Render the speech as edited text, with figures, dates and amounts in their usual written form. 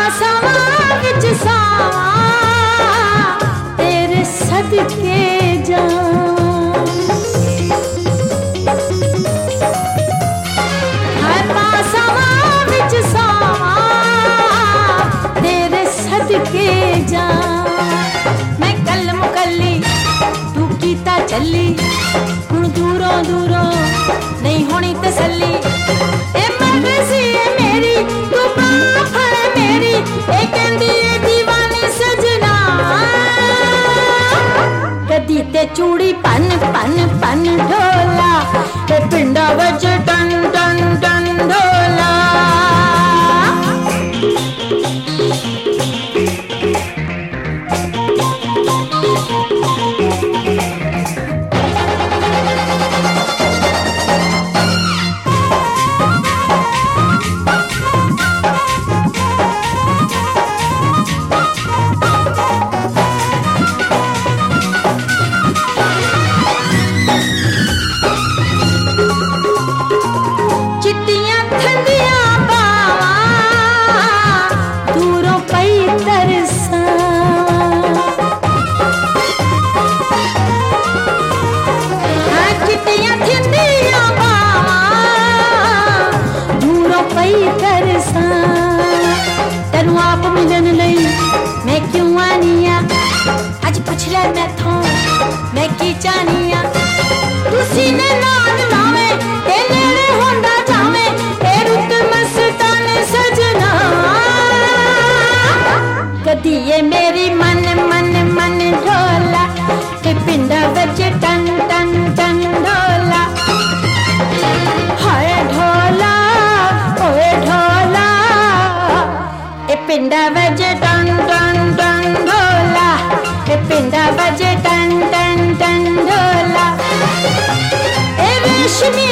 समा विच सावा तेरे सदके जावां। हर समा विच सावा तेरे सदके जावां। मैं कल मुकल्ली तू कीता चली, हुण दूरों दूरों नहीं होनी तसल्ली। ए मर्जी है मेरी तू बांह फड़ मेरी, ए कहंदी ए दीवानी सजना। कदी ते चूड़ी पन पन पन ढोला, ते पिंडा वच टन टन टन ढोला। आप मिलन लई मैं क्यों आनिया, अज पुछ ले मैथों मैं की चाहनिया। तू सीने नाल लावे ते नेड़े होंदा जावे, ए रुत मस्ताने सजना। कदी ये मेरी मन मन मन ढोला, ते पिंडा वच टन टन टन ढोला। हाय ढोला ओए ढोला, ए पिंडा वज टन टन टन ढोला, ए पिंडा वज टन टन टन ढोला। ए रेशमी